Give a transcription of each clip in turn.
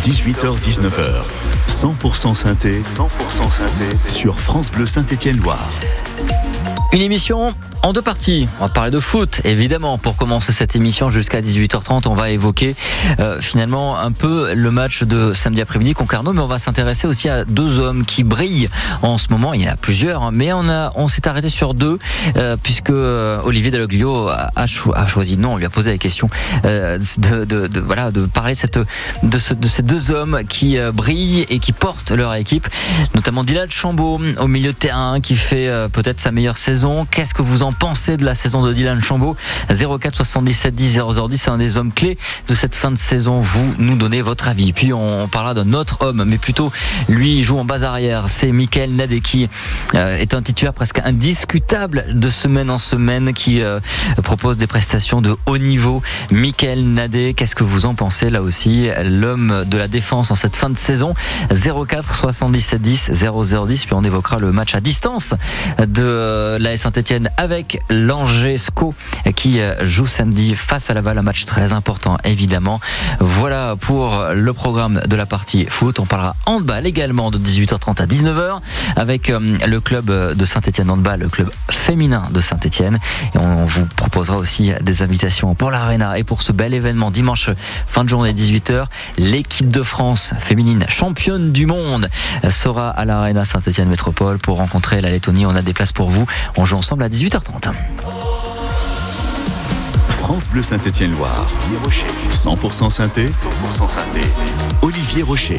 18h-19h, 100% synthé, sur France Bleu Saint-Étienne-Loire. Une émission en deux parties. On va parler de foot, évidemment. Pour commencer cette émission jusqu'à 18h30, on va évoquer finalement un peu le match de samedi après-midi Concarneau, mais on va s'intéresser aussi à deux hommes qui brillent en ce moment. Il y en a plusieurs, hein, mais on s'est arrêté sur deux, puisque Olivier Dalloglio a choisi, non, on lui a posé la question de parler de ces deux hommes qui brillent et qui portent leur équipe, notamment Dylan Chambaud au milieu de terrain qui fait peut-être sa meilleure saison. Qu'est-ce que vous en pensez de la saison de Dylan Chambaud? 04 77 10 0010, c'est un des hommes clés de cette fin de saison. Vous nous donnez votre avis. Puis on parlera d'un autre homme, mais plutôt lui joue en base arrière. C'est Michael Nadé qui est un titulaire presque indiscutable de semaine en semaine, qui propose des prestations de haut niveau. Michael Nadé, qu'est-ce que vous en pensez là aussi? L'homme de la défense en cette fin de saison. 04 77 10 0010. Puis on évoquera le match à distance de l'AS Saint-Étienne avec l'Angers SCO qui joue samedi face à Laval, un match très important évidemment. Voilà pour le programme de la partie foot. On parlera handball également de 18h30 à 19h avec le club de Saint-Étienne handball, le club féminin de Saint-Étienne, et on vous proposera aussi des invitations pour l'Arena et pour ce bel événement dimanche fin de journée 18h. L'équipe de France féminine championne du monde sera à l'Arena Saint-Étienne Métropole pour rencontrer la Lettonie. On a des places pour vous. On joue ensemble à 18h30. France Bleu Saint-Étienne-Loire. 100% synthé. Olivier Rocher.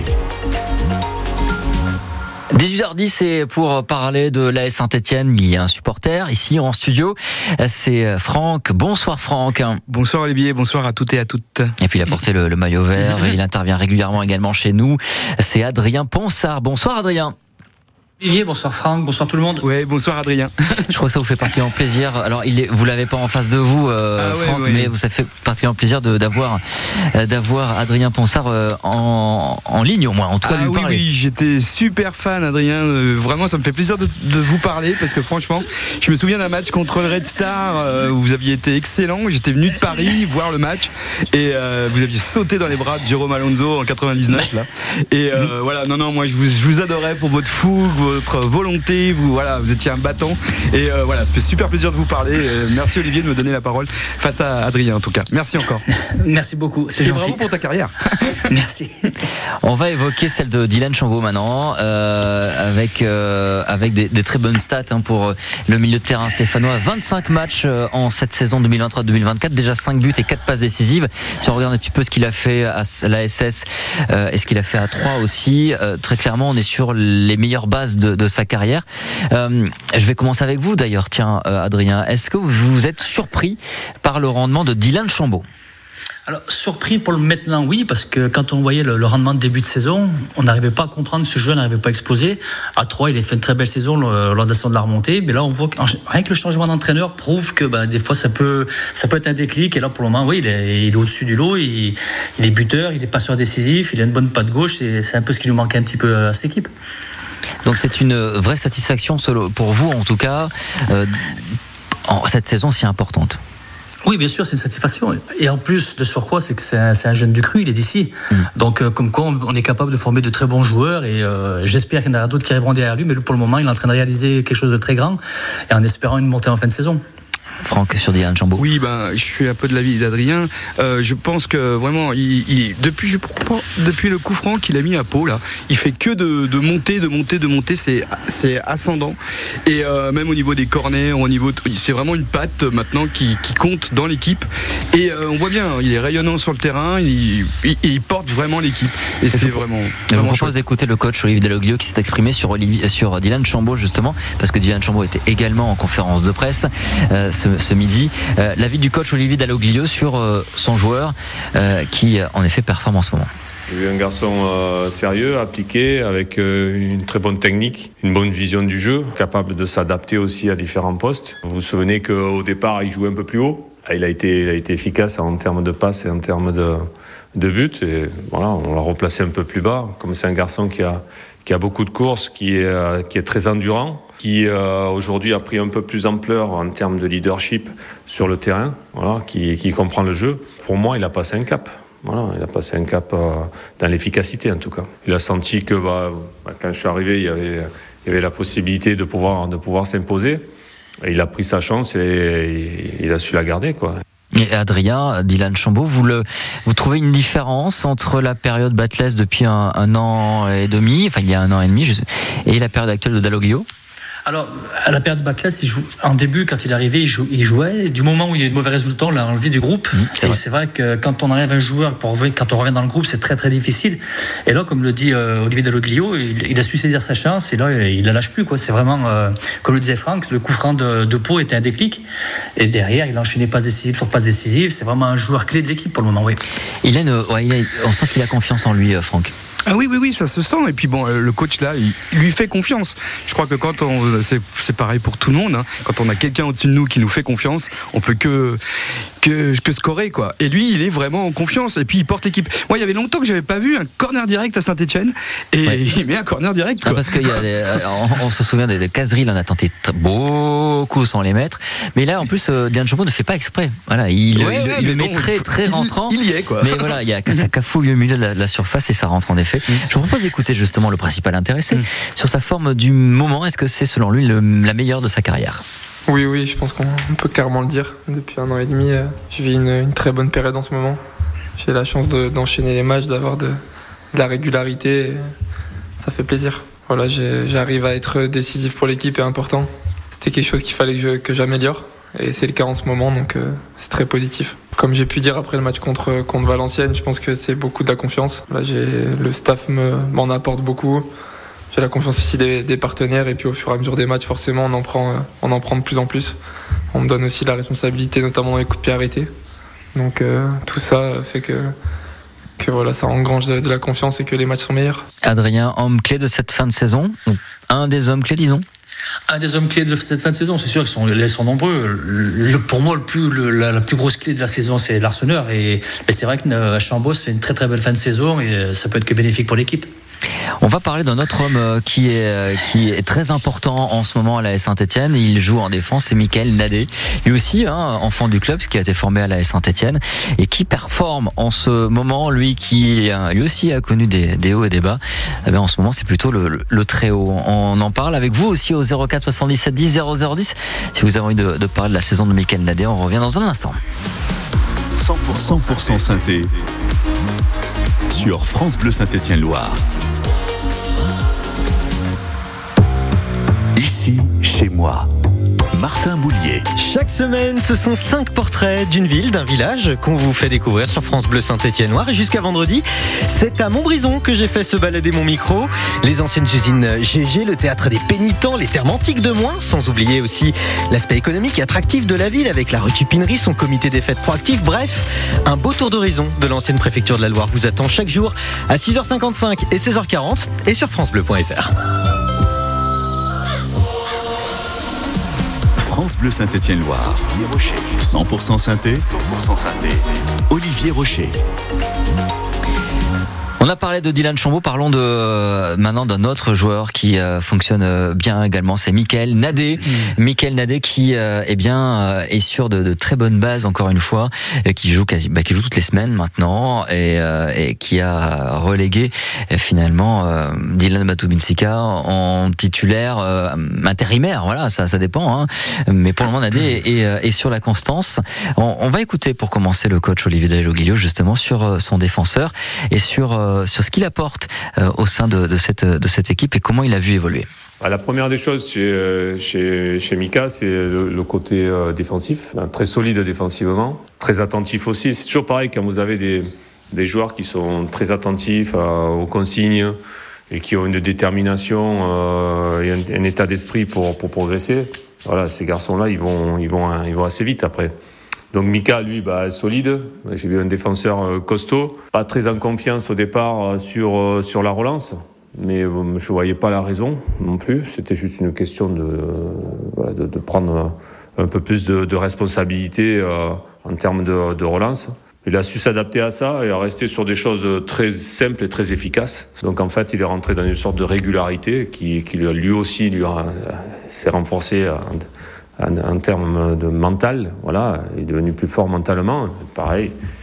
18h10, et pour parler de l'AS Saint-Étienne, il y a un supporter ici en studio. C'est Franck. Bonsoir Franck. Bonsoir Olivier, bonsoir à toutes et à toutes. Et puis il a porté le maillot vert, il intervient régulièrement également chez nous. C'est Adrien Ponsard. Bonsoir Adrien. Olivier, bonsoir Franck, bonsoir tout le monde. Ouais, bonsoir Adrien. Je crois que ça vous fait particulièrement plaisir. Alors, vous l'avez pas en face de vous, Franck, ouais. Mais ça fait particulièrement plaisir d'avoir Adrien Ponsard en ligne au moins, en tout cas lui parler. Oui, j'étais super fan Adrien. Vraiment, ça me fait plaisir de vous parler parce que franchement, je me souviens d'un match contre le Red Star où vous aviez été excellent. J'étais venu de Paris voir le match et vous aviez sauté dans les bras de Jérôme Alonso en 99 là. Et voilà, non, moi je vous adorais pour votre fougue, votre volonté, vous étiez un battant et voilà, ça fait super plaisir de vous parler. Merci Olivier de me donner la parole face à Adrien en tout cas. Merci encore. Merci beaucoup, c'est gentil. Bravo pour ta carrière. Merci. On va évoquer celle de Dylan Chambaud maintenant, avec des très bonnes stats pour le milieu de terrain stéphanois. 25 matchs en cette saison 2023-2024, déjà 5 buts et 4 passes décisives. Si on regarde un petit peu ce qu'il a fait à la SS et ce qu'il a fait à 3 aussi, très clairement on est sur les meilleures bases de sa carrière. Je vais commencer avec vous d'ailleurs, tiens Adrien, est-ce que vous êtes surpris par le rendement de Dylan Chambaud? Alors, surpris pour le maintenant, oui, parce que quand on voyait le rendement de début de saison, on n'arrivait pas à comprendre que ce joueur n'arrivait pas à exploser. À 3, il a fait une très belle saison lors de la saison de la remontée, mais là, on voit que rien que le changement d'entraîneur prouve que des fois, ça peut être un déclic. Et là, pour le moment, oui, il est au-dessus du lot, il est buteur, il est passeur décisif, il a une bonne patte gauche, et c'est un peu ce qui nous manquait un petit peu à cette équipe. Donc c'est une vraie satisfaction pour vous, en tout cas, cette saison si importante. Oui, bien sûr, c'est une satisfaction. Et en plus, de surcroît, c'est que c'est un jeune du cru, il est d'ici. Donc, comme quoi, on est capable de former de très bons joueurs. Et j'espère qu'il y en aura d'autres qui arriveront derrière lui. Mais pour le moment, il est en train de réaliser quelque chose de très grand. Et en espérant une montée en fin de saison. Franck, sur Dylan Chambaud. Oui, je suis un peu de l'avis d'Adrien. Je pense que vraiment, depuis le coup franc qu'il a mis à Pau, là, il fait que de monter. C'est ascendant. Et même au niveau des corners, c'est vraiment une patte maintenant qui compte dans l'équipe. Et on voit bien, il est rayonnant sur le terrain, il porte vraiment l'équipe. Et c'est vraiment. Je vous propose d'écouter le coach Olivier Dalloglio qui s'est exprimé sur Dylan Chambaud justement, parce que Dylan Chambaud était également en conférence de presse ce midi. L'avis du coach Olivier Dalloglio sur son joueur qui en effet performe en ce moment. J'ai vu un garçon sérieux, appliqué, avec une très bonne technique, une bonne vision du jeu, capable de s'adapter aussi à différents postes. Vous vous souvenez qu'au départ, il jouait un peu plus haut. Il a été efficace en termes de passes et en termes de but. Et voilà, on l'a replacé un peu plus bas. Comme c'est un garçon qui a beaucoup de courses, qui est très endurant, qui aujourd'hui a pris un peu plus d'ampleur en termes de leadership sur le terrain, voilà, qui comprend le jeu. Pour moi, il a passé un cap. Voilà, il a passé un cap dans l'efficacité en tout cas. Il a senti que quand je suis arrivé, il y avait la possibilité de pouvoir s'imposer. Et il a pris sa chance et il a su la garder, quoi. Et Adrien, Dylan Chambaud, vous trouvez une différence entre la période Batles depuis un an et demi, enfin il y a un an et demi, et la période actuelle de Dalloglio? Alors, à la période Batles, en début, quand il est arrivé, il jouait. Du moment où il y a eu de mauvais résultats, on l'a enlevé du groupe. C'est vrai que quand on enlève un joueur, quand on revient dans le groupe, c'est très très difficile. Et là, comme le dit Olivier Dalloglio, il a su saisir sa chance et là, il la lâche plus, quoi. C'est vraiment, comme le disait Franck, le coup franc de Pau était un déclic. Et derrière, il a enchaîné passes décisives sur passes décisives. C'est vraiment un joueur clé de l'équipe pour le moment, oui. On sent qu'il a confiance en lui, Franck. Ah oui, ça se sent. Et puis bon, le coach là, il lui fait confiance. Je crois que c'est pareil pour tout le monde. Hein. Quand on a quelqu'un au-dessus de nous qui nous fait confiance, on peut que scorer, quoi. Et lui, il est vraiment en confiance. Et puis il porte l'équipe. Moi, il y avait longtemps que j'avais pas vu un corner direct à Saint-Etienne. Et il met un corner direct, quoi. Parce on se souvient des caseries, là, on a tenté beaucoup sans les mettre. Mais là, en plus, Dylan Chambaud ne fait pas exprès. Voilà, il le met très rentrant. Il y est, quoi. Mais voilà, ça cafouille au milieu de la surface et ça rentre en effet. Je vous propose d'écouter justement le principal intéressé sur sa forme du moment. Est-ce que c'est selon lui la meilleure de sa carrière? Oui, je pense qu'on peut clairement le dire. Depuis un an et demi, je vis une très bonne période en ce moment. J'ai la chance d'enchaîner les matchs, d'avoir de la régularité. Ça fait plaisir. Voilà, j'arrive à être décisif pour l'équipe et important. C'était quelque chose qu'il fallait que j'améliore. Et c'est le cas en ce moment, donc c'est très positif. Comme j'ai pu dire après le match contre Valenciennes, je pense que c'est beaucoup de la confiance. Là, le staff m'en apporte beaucoup. J'ai la confiance aussi des partenaires et puis au fur et à mesure des matchs, forcément, on en prend de plus en plus. On me donne aussi la responsabilité, notamment dans les coups de pied arrêtés. Donc tout ça fait que voilà, ça engrange de la confiance et que les matchs sont meilleurs. Adrien, homme clé de cette fin de saison, un des hommes clés, disons. Un des hommes clés de cette fin de saison, c'est sûr qu'ils sont nombreux. Pour moi, la plus grosse clé de la saison, c'est l'Arseneur. Et c'est vrai que Chambaud fait une très très belle fin de saison et ça peut être que bénéfique pour l'équipe. On va parler d'un autre homme qui est très important en ce moment à l'AS Saint-Etienne. Il joue en défense, c'est Michael Nadé. Lui aussi, enfant du club, qui a été formé à l'AS Saint-Etienne et qui performe en ce moment. Lui qui lui aussi a connu des hauts et des bas. En ce moment, c'est plutôt le très haut. On en parle avec vous aussi au 04 77 10 0010. Si vous avez envie de parler de la saison de Michael Nadé, on revient dans un instant. 100% synthé sur France Bleu Saint-Etienne-Loire. Ici, chez moi, Martin Boulier. Chaque semaine, ce sont 5 portraits d'une ville, d'un village qu'on vous fait découvrir sur France Bleu Saint-Etienne-Loire. Et jusqu'à vendredi, c'est à Montbrison que j'ai fait se balader mon micro. Les anciennes usines GG, le théâtre des pénitents, les thermes antiques de Moins, sans oublier aussi l'aspect économique et attractif de la ville avec la rue Tupinerie, son comité des fêtes proactif. Bref, un beau tour d'horizon de l'ancienne préfecture de la Loire vous attend chaque jour à 6h55 et 16h40 et sur francebleu.fr. France Bleu Saint-Etienne-Loire. 100% synthé. Olivier Rocher. On a parlé de Dylan Chambaud, parlons maintenant d'un autre joueur qui fonctionne bien également, c'est Michael Nadé. Michael Nadé qui est sur de très bonnes bases encore une fois, qui joue toutes les semaines maintenant et qui a relégué finalement Dylan Matubinsika en titulaire intérimaire. Voilà, ça dépend, hein. Mais pour le moment Nadé est sur la constance. On va écouter pour commencer le coach Olivier Dalloglio justement sur son défenseur et sur ce qu'il apporte au sein de cette équipe et comment il a vu évoluer. La première des choses chez Mika, c'est le côté défensif, très solide défensivement, très attentif aussi. C'est toujours pareil quand vous avez des joueurs qui sont très attentifs aux consignes et qui ont une détermination et un état d'esprit pour progresser. Voilà, ces garçons-là, ils vont assez vite après. Donc Mika, lui, solide. J'ai vu un défenseur costaud, pas très en confiance au départ sur la relance, mais je voyais pas la raison non plus. C'était juste une question de prendre un peu plus de responsabilité en termes de relance. Il a su s'adapter à ça et à rester sur des choses très simples et très efficaces. Donc en fait, il est rentré dans une sorte de régularité qui lui aussi s'est renforcée en termes de mental. Voilà, il est devenu plus fort mentalement. Pareil,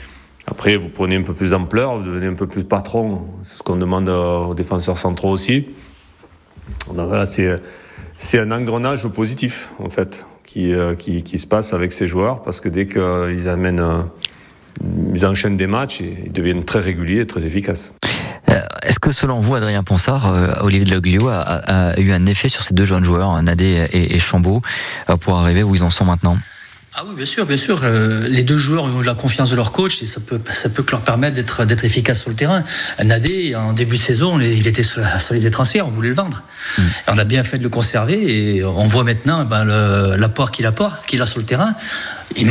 Après, vous prenez un peu plus d'ampleur, vous devenez un peu plus patron. C'est ce qu'on demande aux défenseurs centraux aussi. Donc voilà, c'est un engrenage positif, en fait, qui se passe avec ces joueurs, parce que dès qu'ils ils enchaînent des matchs, ils deviennent très réguliers et très efficaces. Est-ce que selon vous, Adrien Ponsard, Olivier Deloglio a eu un effet sur ces deux jeunes joueurs, Nadé et Chambaud, pour arriver où ils en sont maintenant ? Ah oui, bien sûr. Les deux joueurs ont eu la confiance de leur coach et ça peut que leur permettre d'être efficaces sur le terrain. Nadé, en début de saison, il était sur les transferts, on voulait le vendre. Et on a bien fait de le conserver et on voit maintenant l'apport qu'il a sur le terrain. Il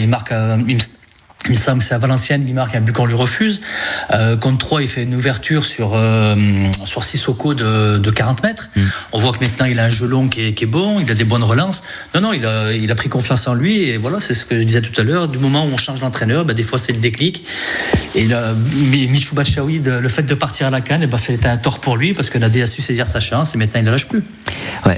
me semble que c'est à Valenciennes, il marque un but qu'on lui refuse. Contre 3, il fait une ouverture sur Sissoko de 40 mètres. On voit que maintenant il a un jeu long qui est bon, il a des bonnes relances. Non, il a pris confiance en lui et voilà, c'est ce que je disais tout à l'heure. Du moment où on change d'entraîneur, des fois c'est le déclic. Et là, Michou Batshuayi, le fait de partir à la CAN, c'était un tort pour lui parce que Nadé a su saisir sa chance et maintenant il ne lâche plus. Ouais,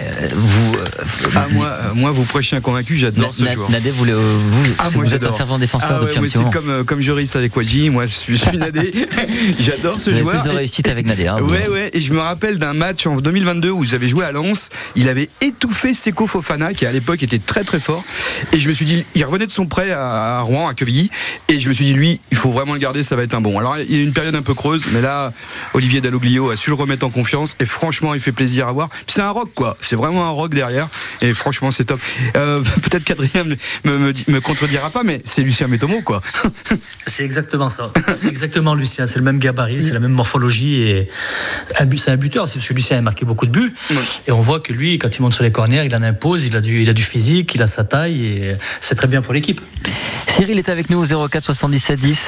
moi, vous prêchez un convaincu, j'adore ce joueur. Nadé, vous êtes un fervent défenseur depuis un petit moment. C'est comme Joris avec Wadji, moi je suis Nadé, j'adore ce joueur. Vous avez plus de réussite avec Nadé. Ouais, et je me rappelle d'un match en 2022 où ils avaient joué à Lens, il avait étouffé Seko Fofana qui à l'époque était très très fort, et je me suis dit, il revenait de son prêt à Rouen, à Quevilly, et je me suis dit, lui, il faut vraiment le garder, ça va être un bon. Alors il y a une période un peu creuse, mais là, Olivier Deloglio a su le remettre en confiance, et franchement, il fait plaisir à voir. C'est un rock, quoi, c'est vraiment un rock derrière, et franchement, c'est top. Peut-être qu'Adrien me contredira pas, mais c'est Lucien Métomo, quoi. C'est exactement ça. C'est exactement Lucien. C'est le même gabarit, c'est la même morphologie. Et c'est un buteur. C'est parce que Lucien a marqué beaucoup de buts. Et on voit que lui, quand il monte sur les corners, il en impose. Il a du physique, il a sa taille. Et c'est très bien pour l'équipe. Cyril est avec nous au 04 77 10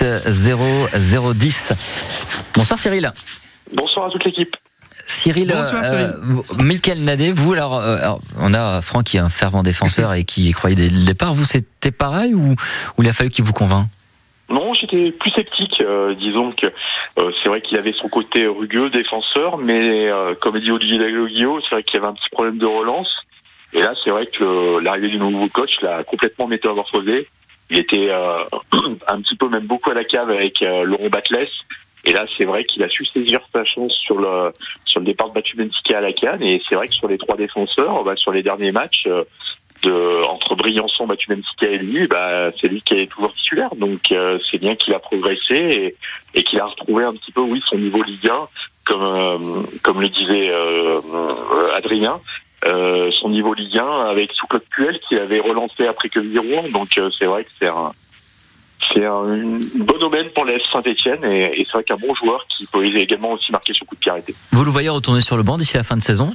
0010. Bonsoir Cyril. Bonsoir à toute l'équipe. Cyril, Mickaël Nadé, vous alors, on a Franck qui est un fervent défenseur et qui croyait dès le départ. Vous, c'était pareil ou il a fallu qu'il vous convainc? Non, j'étais plus sceptique. Disons que c'est vrai qu'il avait son côté rugueux défenseur, mais comme dit Olivier Deloglio, c'est vrai qu'il y avait un petit problème de relance. Et là, c'est vrai que l'arrivée du nouveau coach l'a complètement métamorphosé. Il était un petit peu, même beaucoup à la cave avec Laurent Batles. Et là, c'est vrai qu'il a su saisir sa chance sur le départ de Batu Benfica à la CAN. Et c'est vrai que sur les trois défenseurs, sur les derniers matchs, entre Briançon, Batu Benfica et lui, c'est lui qui est toujours titulaire. Donc c'est bien qu'il a progressé et qu'il a retrouvé un petit peu, son niveau Ligue 1, comme le disait Adrien. Son niveau Ligue 1 avec Souclotte Puel qui avait relancé après que Rouen. Donc c'est vrai que c'est une bonne aubaine pour l'AS Saint-Etienne et c'est vrai qu'un bon joueur qui peut également aussi marquer sur coup de pied arrêté. Vous le voyez retourner sur le banc d'ici la fin de saison?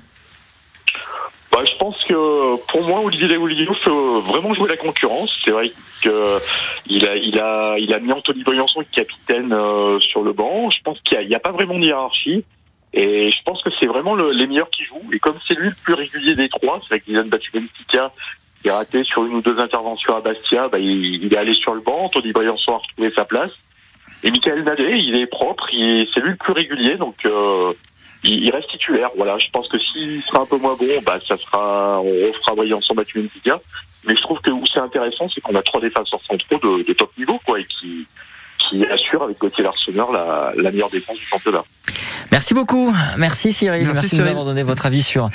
Je pense que pour moi, Olivier Deloglio peut vraiment jouer la concurrence. C'est vrai qu'il a mis Anthony Briançon capitaine sur le banc. Je pense qu'il n'y a pas vraiment de hiérarchie. Et je pense que c'est vraiment les meilleurs qui jouent. Et comme c'est lui le plus régulier des trois, c'est vrai que Dylan Batu Benfica il a raté sur une ou deux interventions à Bastia, il est allé sur le banc. Anthony Briançon a retrouvé sa place. Et Mickaël Nadé, il est propre, c'est lui le plus régulier, donc il reste titulaire. Voilà, je pense que s'il sera un peu moins bon, on refera Briançon Batu Benfica. Mais je trouve que où c'est intéressant, c'est qu'on a trois défenseurs centraux de top niveau, et qui assure avec Gauthier Larsonneur la meilleure défense du championnat. Merci beaucoup. Merci Cyril. Merci de nous avoir donné votre avis sur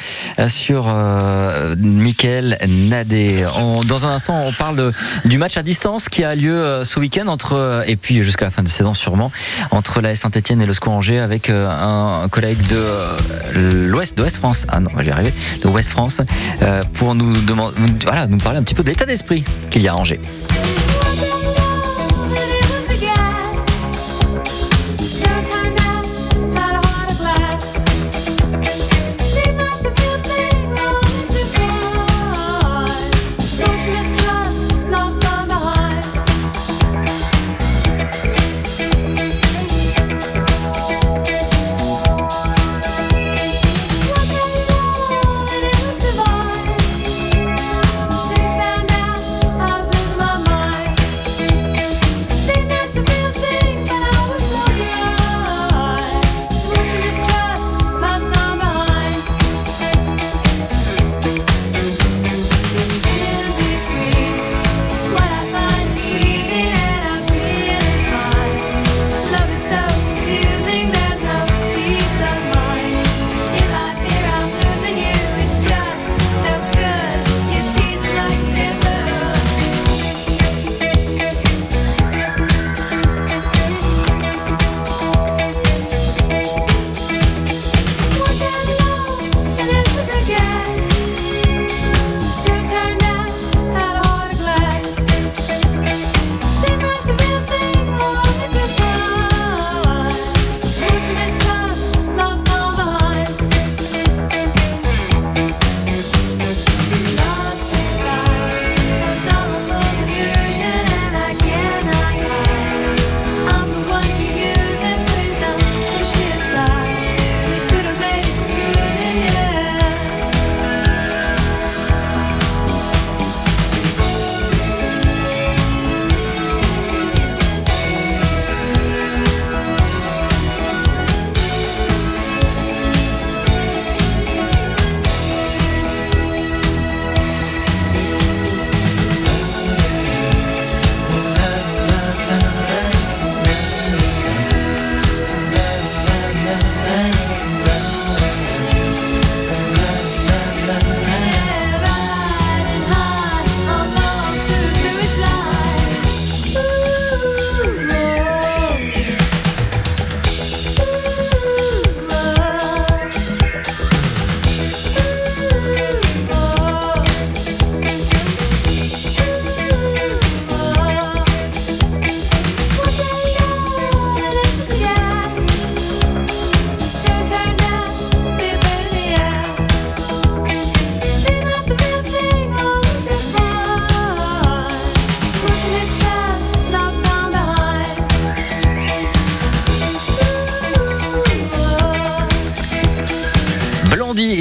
Mickaël Nadé. Dans un instant, on parle du match à distance qui a lieu ce week-end et puis jusqu'à la fin de saison sûrement, entre l'AS Saint-Etienne et le SCO Angers avec un collègue de l'Ouest France. Ah non, je vais y arriver. De Ouest France pour nous parler un petit peu de l'état d'esprit qu'il y a à Angers.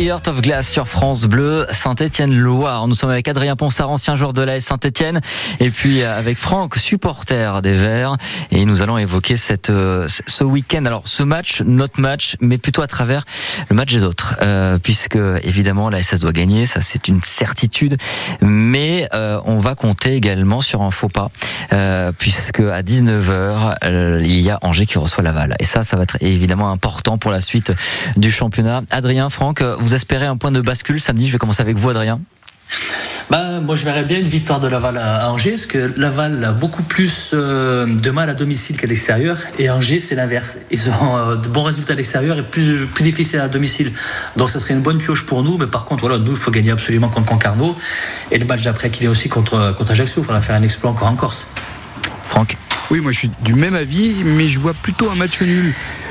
Heart of Glass sur France Bleu Saint-Étienne-Loire. Nous sommes avec Adrien Ponsard, ancien joueur de l'AS Saint-Étienne, et puis avec Franck, supporter des Verts, et nous allons évoquer ce week-end. Alors ce match, notre match, mais plutôt à travers le match des autres, puisque évidemment la SS doit gagner, ça c'est une certitude, mais on va compter également sur un faux pas, puisque à 19h il y a Angers qui reçoit Laval, et ça va être évidemment important pour la suite du championnat. Adrien, Franck, vous espérez un point de bascule samedi? Je vais commencer avec vous, Adrien. Moi je verrais bien une victoire de Laval à Angers, parce que Laval a beaucoup plus de mal à domicile qu'à l'extérieur, et Angers c'est l'inverse. Ils ont de bons résultats à l'extérieur et plus difficiles à domicile. Donc ça serait une bonne pioche pour nous, mais par contre nous il faut gagner absolument contre Concarneau, et le match d'après qui vient aussi contre Ajaccio, il faudra faire un exploit encore en Corse. Franck? Oui, moi je suis du même avis, mais je vois plutôt un match nul.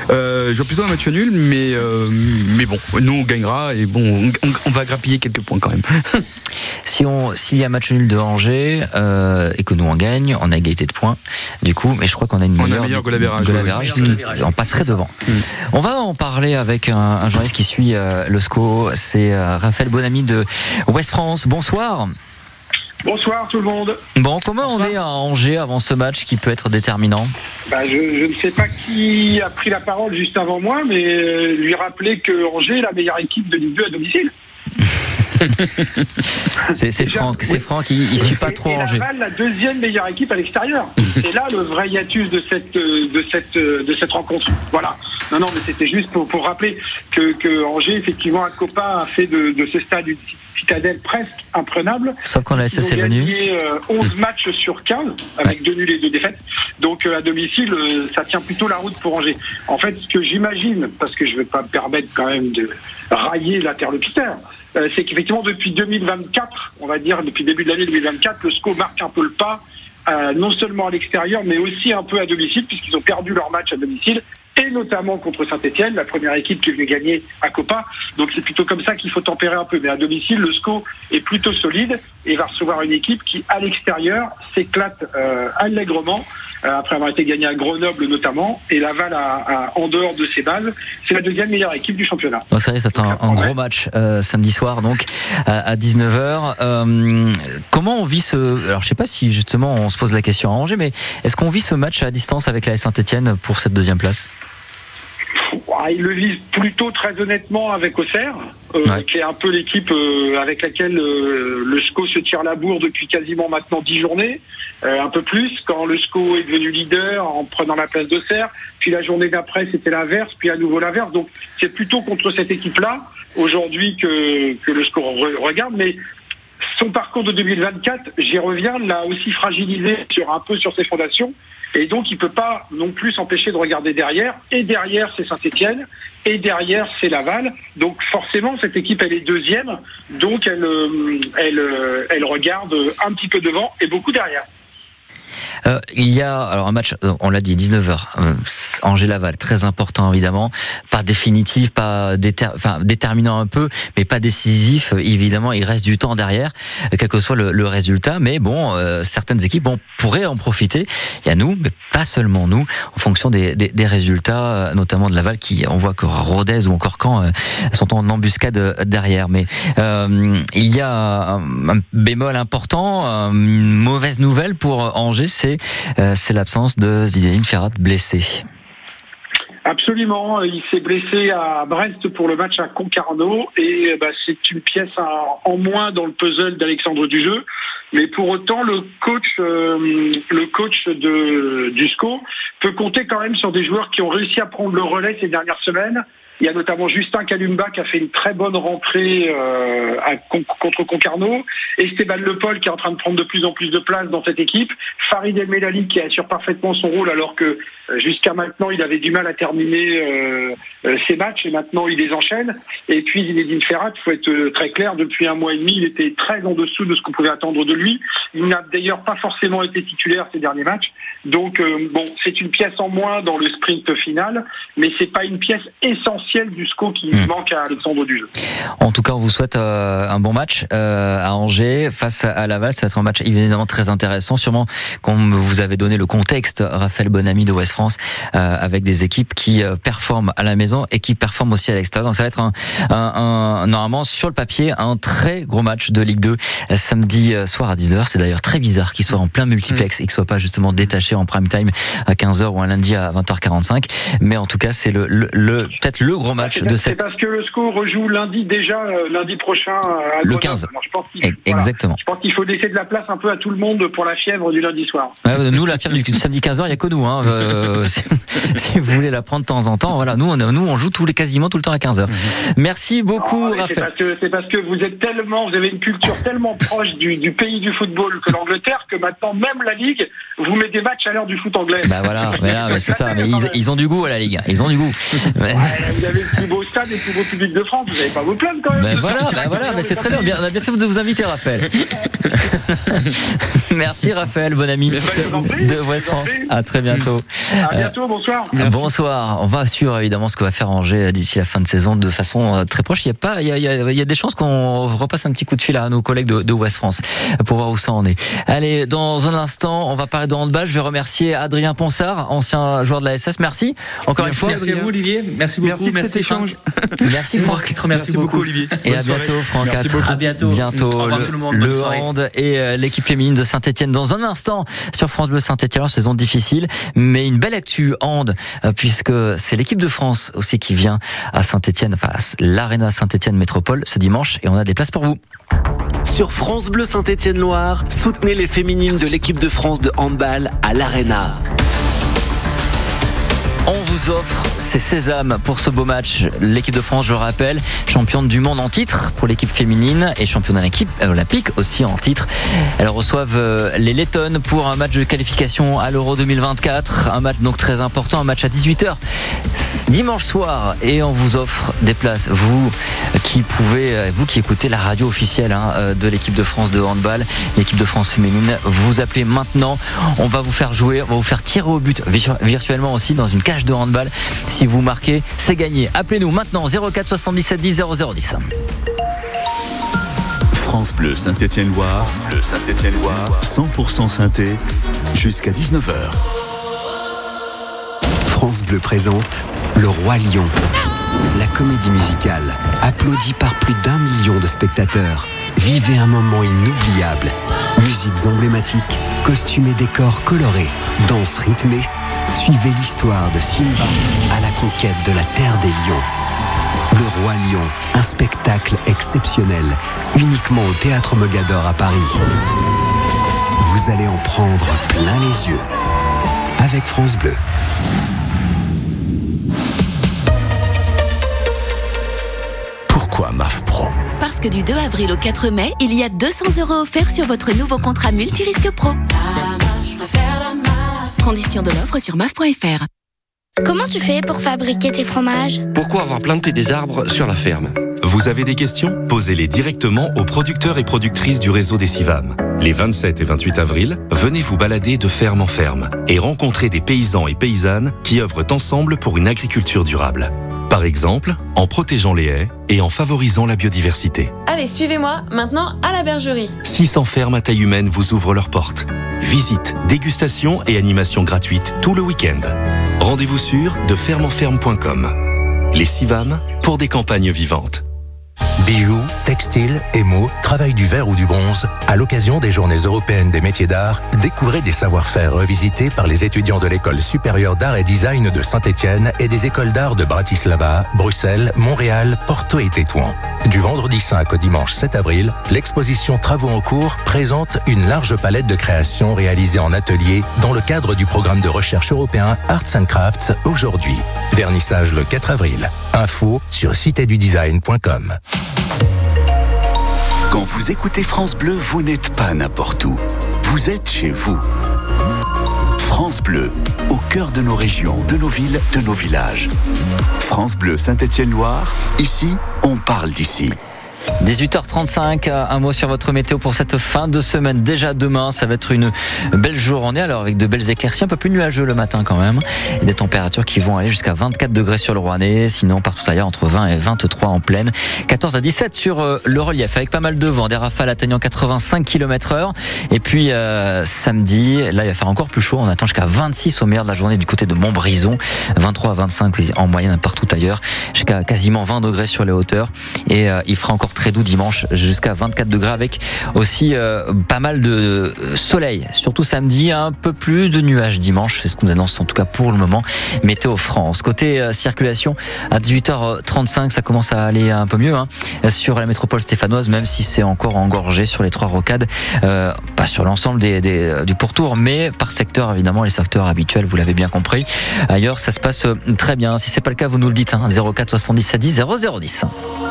Mais bon, nous on gagnera, et bon, on va grappiller quelques points quand même. S'il y a match nul de Angers et que nous on gagne, on a égalité de points du coup, mais je crois qu'on a une meilleure goal average, on passerait devant. On va en parler avec un journaliste qui suit le SCO, c'est Raphaël Bonamy de Ouest France. Bonsoir. Bonsoir tout le monde. Bon, comment on est à Angers avant ce match qui peut être déterminant? Je ne sais pas qui a pris la parole juste avant moi, mais lui rappeler que Angers est la meilleure équipe de Ligue 2 à domicile. C'est Franck, il suit pas trop Angers. Laval, la deuxième meilleure équipe à l'extérieur. C'est là le vrai hiatus de cette rencontre. Voilà. Non, mais c'était juste pour rappeler que Angers, effectivement, à Copa a fait de ce stade une citadelle presque imprenable. Sauf qu'on a SS est venu. Ils ont gagné 11 matchs sur 15 avec 2 nuls et 2 défaites. Donc à domicile, ça tient plutôt la route pour Angers. En fait, ce que j'imagine, parce que je ne vais pas me permettre quand même de railler l'interlocuteur, c'est qu'effectivement depuis 2024, on va dire depuis le début de l'année 2024, le SCO marque un peu le pas, non seulement à l'extérieur, mais aussi un peu à domicile, puisqu'ils ont perdu leur match à domicile, et notamment contre Saint-Étienne, la première équipe qui est venue gagner à Copa. Donc c'est plutôt comme ça qu'il faut tempérer un peu. Mais à domicile, le SCO est plutôt solide et va recevoir une équipe qui, à l'extérieur, s'éclate allègrement, après avoir été gagnée à Grenoble notamment, et Laval en dehors de ses bases. C'est la deuxième meilleure équipe du championnat. Donc ça sera un gros match samedi soir, donc à 19h. Comment on vit alors je sais pas si justement on se pose la question à Angers, mais est-ce qu'on vit ce match à distance avec la Saint-Étienne pour cette deuxième place? Il le vise plutôt très honnêtement avec Auxerre, qui est un peu l'équipe avec laquelle le SCO se tire la bourre depuis quasiment maintenant 10 journées, un peu plus, quand le SCO est devenu leader en prenant la place d'Auxerre, puis la journée d'après c'était l'inverse, puis à nouveau l'inverse. Donc c'est plutôt contre cette équipe-là aujourd'hui que le SCO regarde, mais son parcours de 2024, j'y reviens, l'a aussi fragilisé un peu sur ses fondations. Et donc, il ne peut pas non plus s'empêcher de regarder derrière. Et derrière, c'est Saint-Étienne. Et derrière, c'est Laval. Donc, forcément, cette équipe, elle est deuxième. Donc, elle regarde un petit peu devant et beaucoup derrière. Il y a alors un match, on l'a dit, 19h, Angers-Laval, très important évidemment, pas définitif, pas déterminant un peu, mais pas décisif évidemment. Il reste du temps derrière, quel que soit le résultat, mais bon, certaines équipes pourraient en profiter. Il y a nous, mais pas seulement nous, en fonction des résultats, notamment de Laval, qui on voit que Rodez ou encore Caen sont en embuscade derrière. Mais il y a un bémol important, une mauvaise nouvelle pour Angers, c'est l'absence de Zinedine Ferrat blessé. Absolument, il s'est blessé à Brest pour le match à Concarneau et c'est une pièce en moins dans le puzzle d'Alexandre Dujeu. Mais pour autant, le coach du SCO peut compter quand même sur des joueurs qui ont réussi à prendre le relais ces dernières semaines. Il y a notamment Justin Kalumba qui a fait une très bonne rentrée contre Concarneau, Esteban Lepol qui est en train de prendre de plus en plus de place dans cette équipe, Farid El Melali qui assure parfaitement son rôle alors que jusqu'à maintenant il avait du mal à terminer ses matchs et maintenant il les enchaîne. Et puis Zinedine Ferrat, il faut être très clair, depuis 1 mois et demi il était très en dessous de ce qu'on pouvait attendre de lui. Il n'a d'ailleurs pas forcément été titulaire ces derniers matchs. Donc c'est une pièce en moins dans le sprint final, mais c'est pas une pièce essentielle l'essentiel du SCO qui manque à Alexandre Dujeu. En tout cas, on vous souhaite un bon match à Angers face à Laval. Ça va être un match évidemment très intéressant, sûrement comme vous avez donné le contexte, Raphaël Bonamy de Ouest France, avec des équipes qui performent à la maison et qui performent aussi à l'extérieur. Donc ça va être normalement sur le papier un très gros match de Ligue 2 samedi soir à 10h. C'est d'ailleurs très bizarre qu'il soit en plein multiplex et qu'il soit pas justement détaché en prime time à 15h ou un lundi à 20h45. Mais en tout cas, c'est peut-être le gros match de cette... C'est parce que le SCO rejoue lundi prochain à le 15. Exactement. Je pense qu'il faut laisser de la place un peu à tout le monde pour la fièvre du lundi soir. Nous, la fièvre du samedi 15h, il n'y a que nous. Si vous voulez la prendre de temps en temps, voilà, nous on joue quasiment tout le temps à 15h. Merci beaucoup, Raphaël. C'est parce que vous avez une culture tellement proche du pays du football que l'Angleterre, que maintenant même la Ligue vous met des matchs à l'heure du foot anglais. Bah voilà, mais c'est ça. Mais ils ont du goût à la Ligue. Ils ont du goût. Vous avez le plus beau stade et le plus beau public de France. Vous n'allez pas vous plaindre quand même. Voilà, mais c'est très bien. On a bien fait de vous inviter, Raphaël. Merci, Raphaël, bon ami de Ouest France. À très bientôt. À bientôt. Bonsoir. Bonsoir. On va suivre évidemment ce que va faire Angers d'ici la fin de saison de façon très proche. Il y a des chances qu'on repasse un petit coup de fil à nos collègues de Ouest France pour voir où ça en est. Allez, dans un instant, on va parler de handball. Je vais remercier Adrien Ponsard, ancien joueur de la SS. Merci encore une fois. Merci à vous, Olivier. Merci beaucoup. Merci de cet échange. Merci Franck. Merci beaucoup, Olivier. Et à bientôt, Franck. À bientôt. Bientôt. Au revoir tout le monde. Le hand et l'équipe féminine de Saint-Etienne dans un instant sur France Bleu Saint-Etienne. Saison difficile, mais une belle actu hand puisque c'est l'équipe de France aussi qui vient à Saint-Etienne, enfin l'Arena Saint-Etienne Métropole ce dimanche et on a des places pour vous. Sur France Bleu Saint-Etienne-Loire, soutenez les féminines de l'équipe de France de handball à l'Arena. On vous offre ces sésames pour ce beau match. L'équipe de France, je le rappelle, championne du monde en titre pour l'équipe féminine et championne olympique aussi en titre. Elles reçoivent les Lettonnes pour un match de qualification à l'Euro 2024. Un match donc très important, un match à 18h dimanche soir. Et on vous offre des places. Vous qui écoutez la radio officielle de l'équipe de France de handball, l'équipe de France féminine, vous appelez maintenant. On va vous faire jouer, on va vous faire tirer au but virtuellement aussi dans une cage de handball. Si vous marquez, c'est gagné. Appelez-nous maintenant 04 77 10 0010. France Bleu Saint-Etienne-Loire, 100% synthé, jusqu'à 19h. France Bleu présente Le Roi Lion, la comédie musicale, applaudie par plus d'1 million de spectateurs. Vivez un moment inoubliable. Musiques emblématiques, costumes et décors colorés, danses rythmées. Suivez l'histoire de Simba à la conquête de la terre des lions. Le Roi Lion, un spectacle exceptionnel, uniquement au Théâtre Mogador à Paris. Vous allez en prendre plein les yeux. Avec France Bleu. Pourquoi MAF Pro ? Parce que du 2 avril au 4 mai, il y a 200 € offerts sur votre nouveau contrat multirisque pro. Conditions de l'offre sur maf.fr. Comment tu fais pour fabriquer tes fromages ? Pourquoi avoir planté des arbres sur la ferme ? Vous avez des questions ? Posez-les directement aux producteurs et productrices du réseau des CIVAM. Les 27 et 28 avril, venez vous balader de ferme en ferme et rencontrer des paysans et paysannes qui œuvrent ensemble pour une agriculture durable. Par exemple, en protégeant les haies et en favorisant la biodiversité. Allez, suivez-moi, maintenant à la bergerie. 600 fermes à taille humaine vous ouvrent leurs portes. Visites, dégustations et animations gratuites tout le week-end. Rendez-vous sur defermeenferme.com. Les CIVAM pour des campagnes vivantes. Bijoux, textiles, émaux, travail du verre ou du bronze. À l'occasion des Journées européennes des métiers d'art, découvrez des savoir-faire revisités par les étudiants de l'École supérieure d'art et design de Saint-Etienne et des écoles d'art de Bratislava, Bruxelles, Montréal, Porto et Tétouan. Du vendredi 5 au dimanche 7 avril, l'exposition Travaux en cours présente une large palette de créations réalisées en atelier dans le cadre du programme de recherche européen Arts and Crafts aujourd'hui. Vernissage le 4 avril. Info sur citédudesign.com. Quand vous écoutez France Bleu, vous n'êtes pas n'importe où. Vous êtes chez vous. France Bleu, au cœur de nos régions, de nos villes, de nos villages. France Bleu Saint-Etienne-Loire, ici, on parle d'ici. 18h35, un mot sur votre météo pour cette fin de semaine. Déjà demain, ça va être une belle journée, alors avec de belles éclaircies, un peu plus nuageux le matin quand même, et des températures qui vont aller jusqu'à 24 degrés sur le Rouennais, sinon partout ailleurs entre 20 et 23 en plaine, 14 à 17 sur le relief, avec pas mal de vent, des rafales atteignant 85 km/h, et puis samedi, là il va faire encore plus chaud, on attend jusqu'à 26 au meilleur de la journée du côté de Montbrison, 23 à 25 en moyenne partout ailleurs, jusqu'à quasiment 20 degrés sur les hauteurs, et il fera encore très doux dimanche jusqu'à 24 degrés avec aussi pas mal de soleil, surtout samedi, un peu plus de nuages dimanche, c'est ce qu'on annonce en tout cas pour le moment Météo France. Côté circulation, à 18h35 ça commence à aller un peu mieux sur la métropole stéphanoise, même si c'est encore engorgé sur les 3 rocades, pas sur l'ensemble du pourtour, mais par secteur évidemment, les secteurs habituels, vous l'avez bien compris. Ailleurs ça se passe très bien, si c'est pas le cas vous nous le dites, 04 70 10 0010.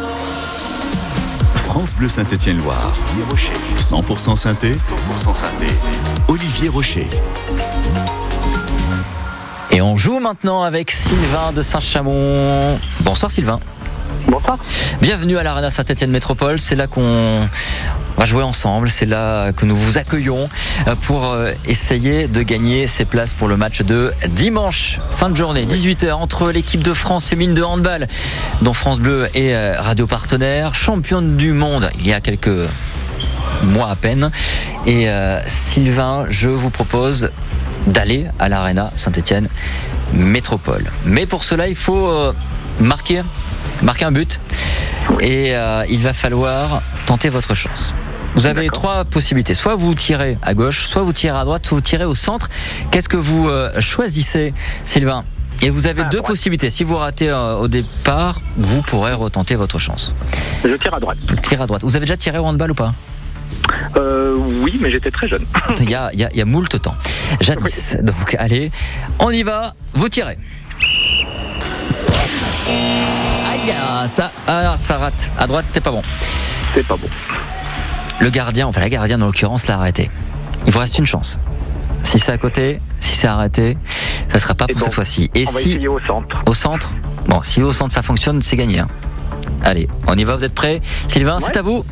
France Bleu Saint-Étienne-Loire. 100% synthé. Olivier Rocher. Et on joue maintenant avec Sylvain de Saint-Chamond. Bonsoir Sylvain. Bonsoir. Bienvenue à l'Arena Saint-Étienne Métropole. C'est là qu'on va jouer ensemble. C'est là que nous vous accueillons pour essayer de gagner ces places pour le match de dimanche. Fin de journée, 18h, entre l'équipe de France féminine de handball, dont France Bleu est radio partenaire, championne du monde il y a quelques mois à peine. Et Sylvain, je vous propose d'aller à l'Arena Saint-Étienne Métropole. Mais pour cela, il faut marquer un but. Et il va falloir tenter votre chance. Vous avez 3 possibilités. Soit vous tirez à gauche, soit vous tirez à droite, soit vous tirez au centre. Qu'est-ce que vous choisissez, Sylvain ? Et vous avez 2 possibilités. Si vous ratez au départ, vous pourrez retenter votre chance. Je tire à droite. Tire à droite. Vous avez déjà tiré au handball ou pas ? Oui, mais j'étais très jeune. Il y a moult temps. Jadis. Oui. Donc allez, on y va. Vous tirez. Ça rate. À droite, c'était pas bon. C'est pas bon. Le gardien, la gardienne en l'occurrence, l'a arrêté. Il vous reste une chance. Si c'est à côté, si c'est arrêté, ça sera pas pour cette fois-ci. Et on va essayer au centre. Au centre ? Bon, si au centre ça fonctionne, c'est gagné. Allez, on y va, vous êtes prêts ? Sylvain, c'est à vous.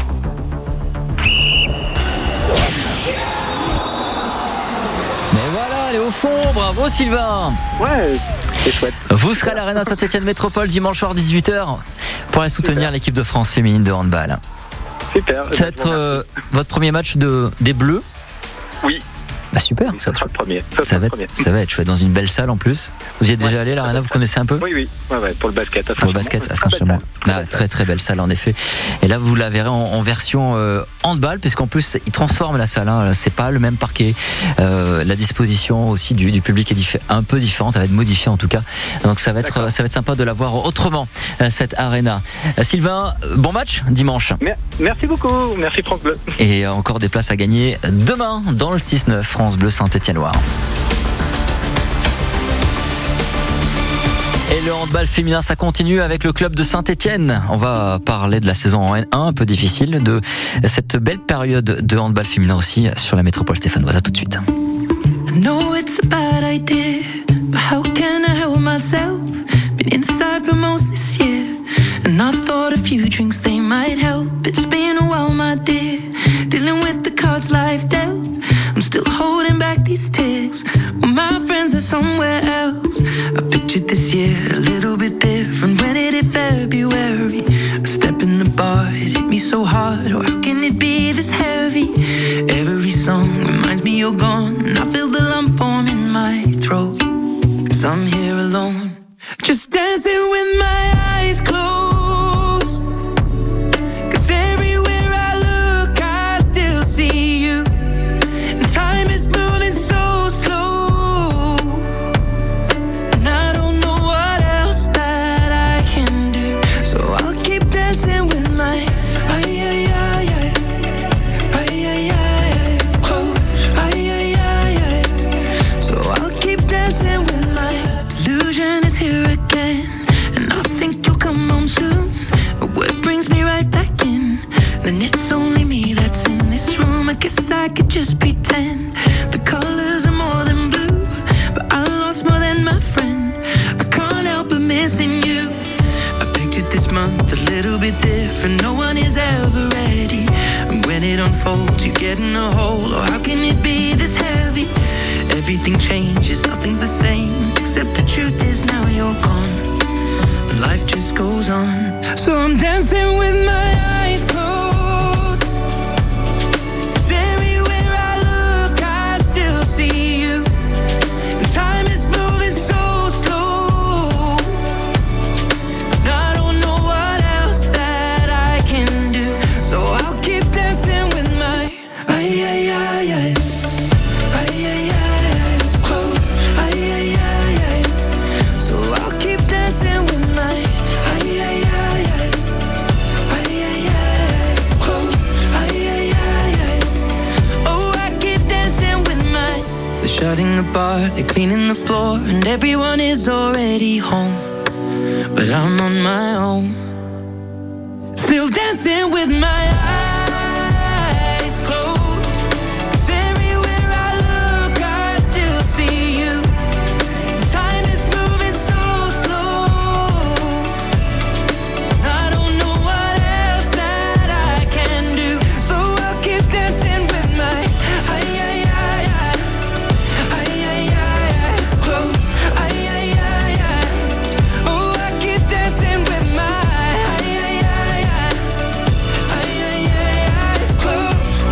Mais voilà, elle est au fond, bravo Sylvain. Ouais, c'est chouette. Vous serez à l'Arena Saint-Étienne Métropole dimanche soir 18h pour aller soutenir l'équipe de France féminine de handball. Super. Ça va être votre premier match des Bleus ? Oui. Bah super. Oui, ça sera le premier. Ça va être chouette dans une belle salle en plus. Vous y êtes déjà allé, l'Arena, vous connaissez un peu ? Oui. Ouais, pour le basket à Saint-Chamond. Pour le basket à Saint-Chamond. Très très belle salle en effet. Et là vous la verrez en version handball, puisqu'en plus ils transforment la salle. C'est pas le même parquet. La disposition aussi du public est un peu différente. Elle va être modifiée en tout cas. Donc ça va être sympa de la voir autrement cette Arena. Sylvain, bon match dimanche. Merci beaucoup. Merci France Bleu. Et encore des places à gagner demain dans le 6-9 France Bleu Saint-Étienne-Loire. Et le handball féminin, ça continue avec le club de Saint-Étienne. On va parler de la saison en N1, un peu difficile, de cette belle période de handball féminin aussi sur la métropole stéphanoise. À tout de suite. I know it's a bad idea, but how can I help myself? Been inside for most this year, and I thought a few drinks they might help. It's been a while, my dear, dealing with the cards life dealt. I'm still holding back these tears when my friends are somewhere else. I pictured this year a little bit different when it hit February. A step in the bar, it hit me so hard. Oh, how can it be this heavy? Every song reminds me you're gone, and I feel the lump form in my throat. 'Cause I'm here alone, just dancing with my eyes closed. 'Cause everywhere I look, I still see you. Time is moving so slow, and I don't know what else that I can do. So I'll keep dancing with my So I'll keep dancing with my delusion is here again, and I think you'll come home soon. But what brings me right back in? Then it's only me that's in this room. I guess I could just pretend the colors are more than blue, but I lost more than my friend. I can't help but missing you. I pictured this month a little bit different for no one is ever ready. And when it unfolds, you get in a hole. Oh, how can it be this heavy? Everything changes, nothing's the same, except the truth is now you're gone. Life just goes on. So I'm dancing with my eyes closed. 'Cause everywhere I look, I still see you. And time is moving so slow. And I don't know what else that I can do. So I'll keep dancing with my eyes. So I'll keep dancing with my oh, I keep dancing with my. They're shutting the bar, they're cleaning the floor, and everyone is already home. But I'm on my own, still dancing with my eyes closed. 'Cause everywhere I look, I still see you. Time is moving so slow. I don't know what else that I can do. So I'll keep dancing with my eyes closed. Oh, I keep dancing with my eyes closed.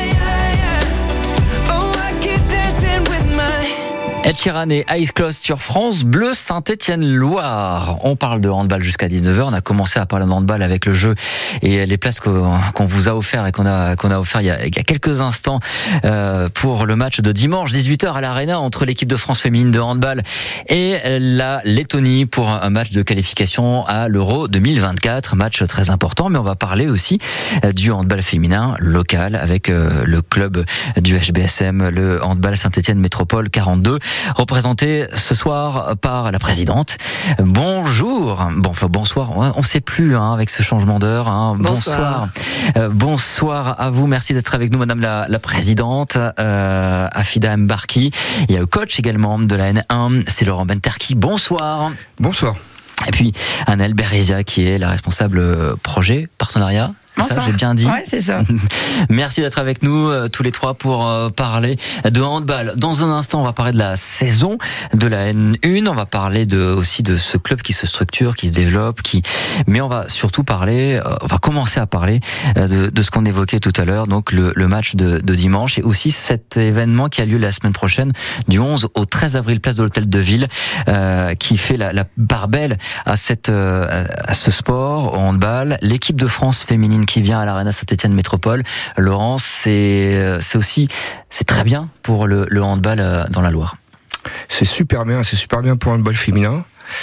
Oh, I keep dancing with my. Ed Sheeran et Eyes Closed sur France Bleu Saint-Étienne-Loire. On parle de handball jusqu'à 19h. On a commencé à parler de handball avec le jeu et les places qu'on vous a offert et qu'on a offert il y a quelques instants pour le match de dimanche 18h à l'Arena entre l'équipe de France féminine de handball et la Lettonie pour un match de qualification à l'Euro 2024. Match très important, mais on va parler aussi du handball féminin local avec le club du HBSM, le handball Saint-Étienne Métropole 42. Représenté ce soir par la présidente. Bonjour. Bonsoir. On ne sait plus avec ce changement d'heure. Bonsoir. Bonsoir à vous. Merci d'être avec nous, Madame la présidente. Afida Mbarki. Il y a le coach également de la N1. C'est Laurent Benterki. Bonsoir. Bonsoir. Et puis Anaëlle Berizia qui est la responsable projet, partenariat. Ça, j'ai bien dit. Ouais, c'est ça. Merci d'être avec nous tous les trois pour parler de handball. Dans un instant, on va parler de la saison de la N1. On va parler aussi de ce club qui se structure, qui se développe, mais on va surtout on va commencer à parler de ce qu'on évoquait tout à l'heure, donc le match de dimanche et aussi cet événement qui a lieu la semaine prochaine du 11 au 13 avril, place de l'Hôtel de Ville, qui fait la part belle à ce sport au handball. L'équipe de France féminine qui vient à l'Arena Saint-Étienne Métropole. Laurent, c'est très bien pour le handball dans la Loire. C'est super bien pour le handball féminin.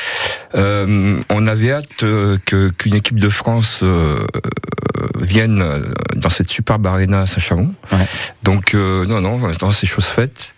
On avait hâte qu'une équipe de France vienne dans cette superbe Arena à Saint-Chamond. Ouais. Donc non, pour l'instant c'est chose faite.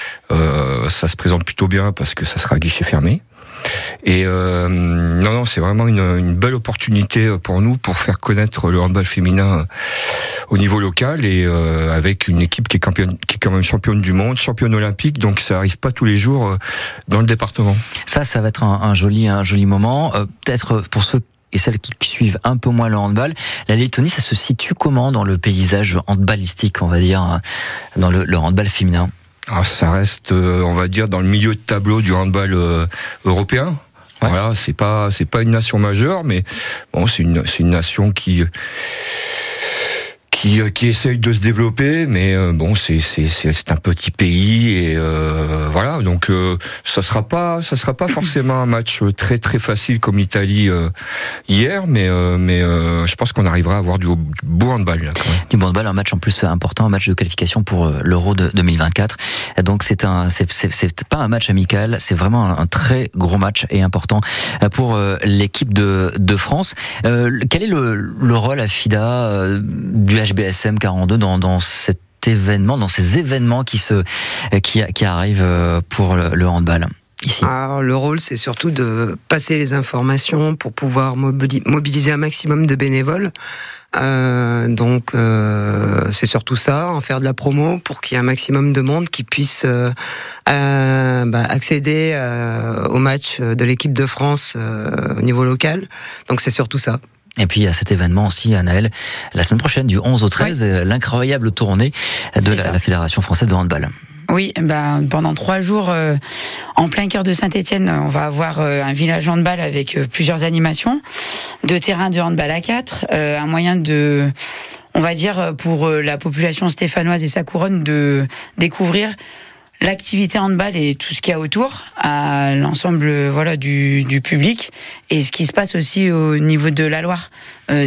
Ça se présente plutôt bien parce que ça sera à guichet fermé. Et non, c'est vraiment une belle opportunité pour nous pour faire connaître le handball féminin au niveau local et avec une équipe qui est quand même championne du monde, championne olympique, donc ça arrive pas tous les jours dans le département. Ça va être un joli moment. Peut-être pour ceux et celles qui suivent un peu moins le handball, la Lettonie, ça se situe comment dans le paysage handballistique, on va dire, dans le handball féminin? Alors ça reste, on va dire, dans le milieu de tableau du handball européen. Ouais. Voilà, c'est pas une nation majeure, mais bon, c'est une nation qui essaye de se développer, mais bon, c'est un petit pays et voilà, donc ça sera pas forcément un match très très facile comme l'Italie hier, mais je pense qu'on arrivera à avoir du beau handball là, quand même. Du beau handball, un match en plus important, un match de qualification pour l'Euro de 2024. Donc c'est pas un match amical, c'est vraiment un très gros match et important pour l'équipe de France. Quel est le rôle à FIDA du HBSM 42 dans cet événement, dans ces événements qui arrivent pour le handball ici? Alors, le rôle, c'est surtout de passer les informations pour pouvoir mobiliser un maximum de bénévoles. Donc c'est surtout ça, en faire de la promo pour qu'il y ait un maximum de monde qui puisse accéder au match de l'équipe de France au niveau local. Donc c'est surtout ça. Et puis il y a cet événement aussi à Naël la semaine prochaine du 11 au 13, l'incroyable tournée de la Fédération française de handball. Oui, pendant 3 jours, en plein cœur de Saint-Étienne, on va avoir un village handball avec plusieurs animations, 2 terrains de handball à 4, un moyen de, on va dire, pour la population stéphanoise et sa couronne de découvrir l'activité handball et tout ce qu'il y a autour à l'ensemble du public et ce qui se passe aussi au niveau de la Loire. Ça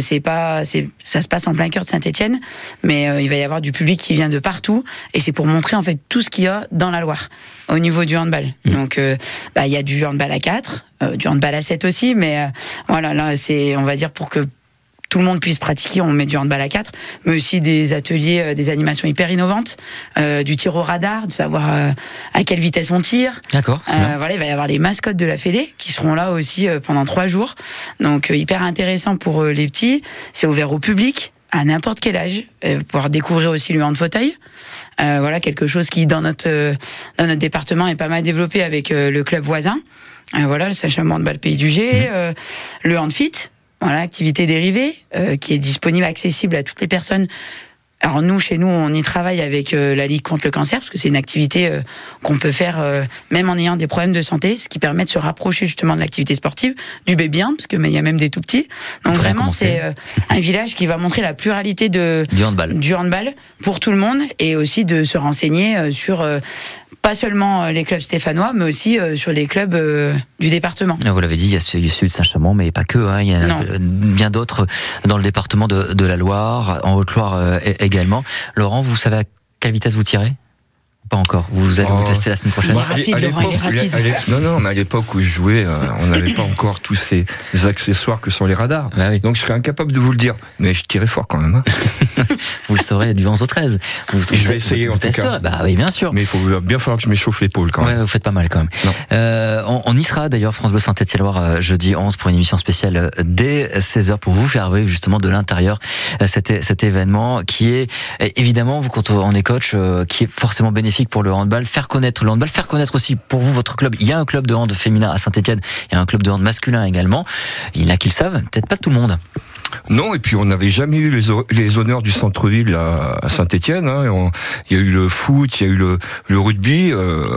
se passe en plein cœur de Saint-Étienne, mais il va y avoir du public qui vient de partout et c'est pour montrer en fait tout ce qu'il y a dans la Loire au niveau du handball. Donc il y a du handball à 4, du handball à 7 aussi, mais là c'est, on va dire, pour que tout le monde puisse pratiquer, on met du handball à 4, mais aussi des ateliers, des animations hyper innovantes, du tir au radar, de savoir à quelle vitesse on tire. D'accord. Il va y avoir les mascottes de la Fédé qui seront là aussi pendant 3 jours. Donc hyper intéressant pour les petits. C'est ouvert au public à n'importe quel âge, pouvoir découvrir aussi le hand fauteuil. Quelque chose qui dans notre département est pas mal développé avec le club voisin. Le Saint-Chamond Handball Pays du G, le handfit. Activité dérivée qui est disponible, accessible à toutes les personnes. Alors chez nous, on y travaille avec la Ligue contre le cancer, parce que c'est une activité qu'on peut faire même en ayant des problèmes de santé, ce qui permet de se rapprocher justement de l'activité sportive, du bébé, parce que il y a même des tout petits. Donc vraiment, c'est un village qui va montrer la pluralité du handball pour tout le monde, et aussi de se renseigner sur pas seulement les clubs stéphanois, mais aussi sur les clubs du département. Vous l'avez dit, il y a celui de Saint-Chamond, mais pas que. Il y en a bien d'autres dans le département de la Loire, en Haute-Loire également. Laurent, vous savez à quelle vitesse vous tirez ? Pas encore. Vous allez vous tester la semaine prochaine. Il est rapide. Non, mais à l'époque où je jouais, on n'avait pas encore tous ces accessoires que sont les radars. Donc je serais incapable de vous le dire. Mais je tirais fort quand même. Vous le saurez du 11 au 13. Je vais essayer en tout cas. Oui, bien sûr. Mais il va bien falloir que je m'échauffe l'épaule quand même. Vous faites pas mal quand même. On y sera d'ailleurs, France Bleu Saint-Étienne-Loire, jeudi 11 pour une émission spéciale dès 16h pour vous faire vivre justement de l'intérieur cet événement qui est évidemment, vous quand on est coach, qui est forcément bénéfique pour le handball, faire connaître le handball, faire connaître aussi pour vous votre club. Il y a un club de hand féminin à Saint-Étienne, il y a un club de hand masculin également. Il y en a qui le savent, peut-être pas tout le monde. Non, et puis on n'avait jamais eu les honneurs du centre-ville à Saint-Étienne. Il y a eu le foot, il y a eu le rugby,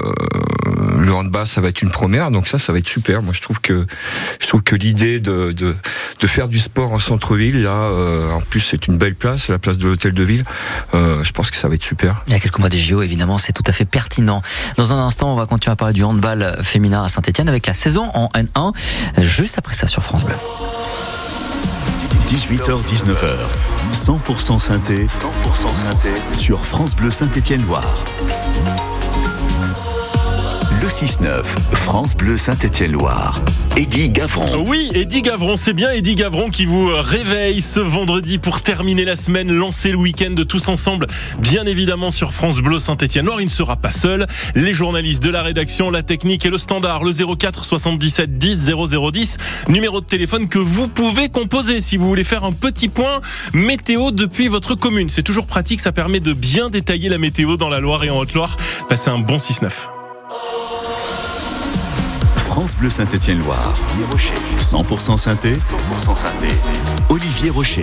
le handball, ça va être une première, donc ça va être super. Moi, je trouve que l'idée de faire du sport en centre-ville, là, en plus c'est une belle place, la place de l'hôtel de ville. Je pense que ça va être super. Il y a quelques mois des JO, évidemment, c'est tout à fait pertinent. Dans un instant, on va continuer à parler du handball féminin à Saint-Étienne avec la saison en N1, juste après ça sur France Bleu. 18h-19h, 100% synthé, sur France Bleu Saint-Étienne-Loire. Le 6-9, France Bleu Saint-Étienne-Loire. Eddy Gavron. Oui, Eddy Gavron, c'est bien Eddy Gavron qui vous réveille ce vendredi pour terminer la semaine, lancer le week-end de tous ensemble, bien évidemment sur France Bleu Saint-Étienne-Loire. Il ne sera pas seul. Les journalistes de la rédaction, la technique et le standard, le 04 77 10 0010, numéro de téléphone que vous pouvez composer si vous voulez faire un petit point météo depuis votre commune. C'est toujours pratique, ça permet de bien détailler la météo dans la Loire et en Haute-Loire. Passez un bon 6-9. France Bleu Saint-Étienne-Loire. 100% synthé. Olivier Rocher.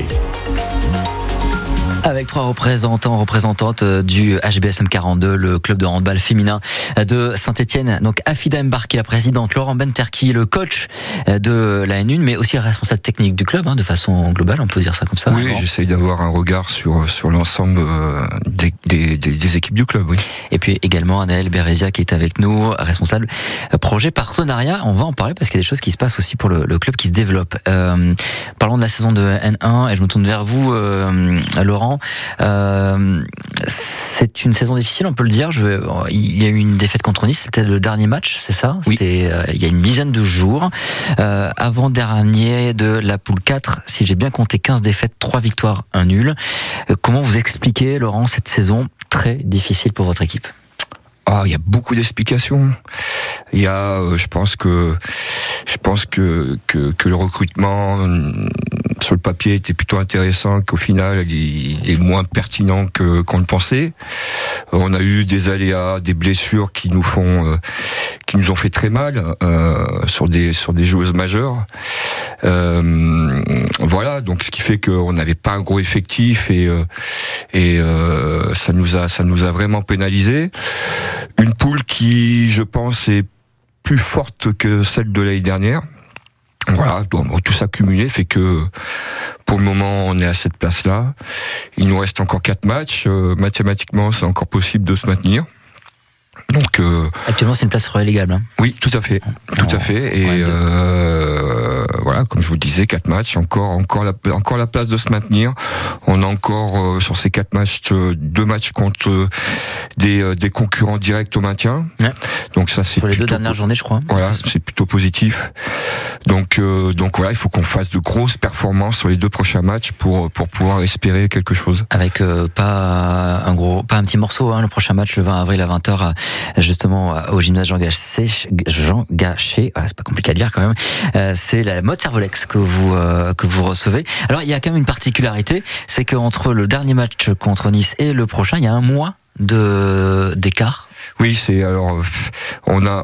Avec 3 représentantes du HBSM 42, le club de handball féminin de Saint-Étienne. Donc Afida Mbarki, la présidente, Laurent Benterki, le coach de la N1, mais aussi responsable technique du club, de façon globale, on peut dire ça comme ça. Oui, j'essaye d'avoir un regard sur l'ensemble des équipes du club. Oui. Et puis également Anaël Bérézia qui est avec nous, responsable projet partenariat. On va en parler parce qu'il y a des choses qui se passent aussi pour le club qui se développe. Parlons de la saison de N1 et je me tourne vers vous, Laurent. C'est une saison difficile, on peut le dire. Il y a eu une défaite contre Nice, c'était le dernier match, c'est ça ? Oui. C'était il y a une dizaine de jours. Avant-dernier de la poule 4, si j'ai bien compté, 15 défaites, 3 victoires, 1 nul. Comment vous expliquez, Laurent, cette saison très difficile pour votre équipe ? Il y a beaucoup d'explications. Il y a, je pense que le recrutement sur le papier était plutôt intéressant, qu'au final il est moins pertinent qu'on le pensait. On a eu des aléas, des blessures qui nous ont fait très mal sur des joueuses majeures. Voilà, donc ce qui fait qu'on n'avait pas un gros effectif et ça nous a vraiment pénalisé. Une poule qui, je pense, est plus forte que celle de l'année dernière. Voilà, donc tout ça cumulé fait que pour le moment on est à cette place-là. Il nous reste encore 4 matchs. Mathématiquement, c'est encore possible de se maintenir. Donc actuellement, c'est une place relégable. Hein. Oui, tout à fait. Et voilà, comme je vous le disais, 4 matchs, encore la place de se maintenir. On a encore sur ces 4 matchs 2 matchs contre des concurrents directs au maintien. Ouais. Donc ça, c'est sur les 2 dernières journées, je crois. Voilà, c'est plutôt positif. Donc voilà, il faut qu'on fasse de grosses performances sur les 2 prochains matchs pour pouvoir espérer quelque chose. Avec pas un petit morceau, hein, le prochain match le 20 avril à 20h. Justement au gymnase Jean Gachet, c'est pas compliqué à dire quand même. C'est la mode Servolex que vous recevez. Alors il y a quand même une particularité, c'est qu'entre le dernier match contre Nice et le prochain, il y a un mois d'écart. Oui, c'est alors on a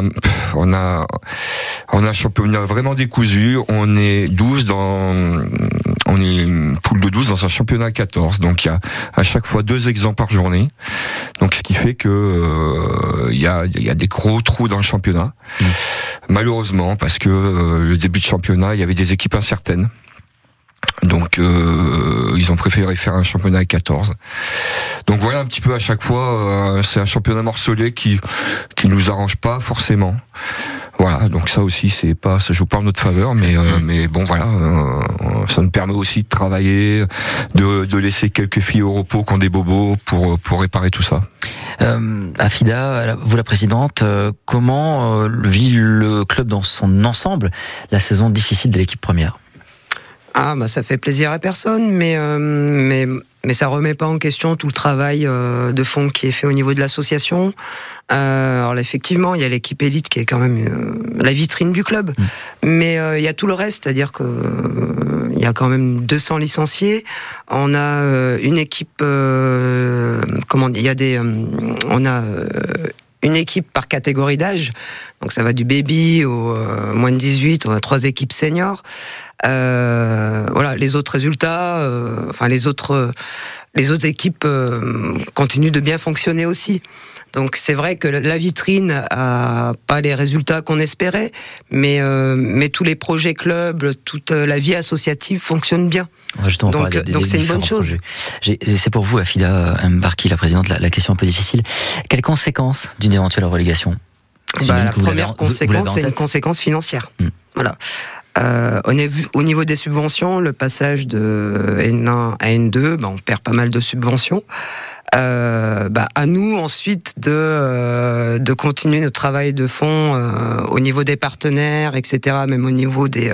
un championnat vraiment décousu. On est 12 on est une poule de 12 dans un championnat à 14. Donc il y a à chaque fois 2 exemples par journée. Donc ce qui fait que il y a des gros trous dans le championnat. Malheureusement, parce que le début de championnat, il y avait des équipes incertaines. Donc ils ont préféré faire un championnat à 14. Donc voilà un petit peu à chaque fois, c'est un championnat morcelé qui nous arrange pas forcément. Voilà, donc ça aussi ça joue pas en notre faveur, mais bon voilà, ça nous permet aussi de travailler, de laisser quelques filles au repos qui ont des bobos pour réparer tout ça. Afida, vous la présidente, comment vit le club dans son ensemble la saison difficile de l'équipe première? Ça fait plaisir à personne, mais ça remet pas en question tout le travail de fond qui est fait au niveau de l'association. Alors là, effectivement, il y a l'équipe élite qui est quand même la vitrine du club, mais il y a tout le reste, c'est-à-dire que il y a quand même 200 licenciés. On a une équipe, on a une équipe par catégorie d'âge, donc ça va du baby au moins de 18. On a 3 équipes seniors. Voilà, les autres résultats, les autres équipes continuent de bien fonctionner aussi. Donc c'est vrai que la vitrine a pas les résultats qu'on espérait, mais tous les projets clubs, toute la vie associative fonctionne bien. Donc c'est une bonne chose. C'est pour vous, Afida Mbarki, la présidente, la question un peu difficile. Quelles conséquences d'une éventuelle relégation? La première conséquence, c'est une conséquence financière. Voilà. Au niveau des subventions, le passage de N1 à N2, on perd pas mal de subventions. À nous ensuite de continuer notre travail de fond au niveau des partenaires, etc., même au niveau de